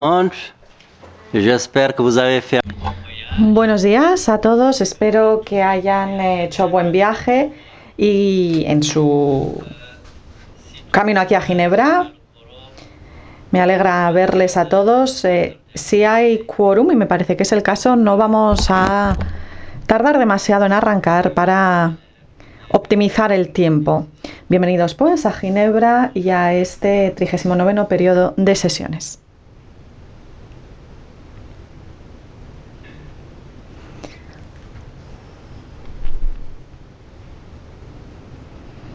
J'espère que vous avez fait. Buenos días a todos, espero que hayan hecho buen viaje y en su camino aquí a Ginebra. Me alegra verles a todos. Si hay quórum, y me parece que es el caso, no vamos a tardar demasiado en arrancar para optimizar el tiempo. Bienvenidos pues a Ginebra y a este 39º periodo de sesiones.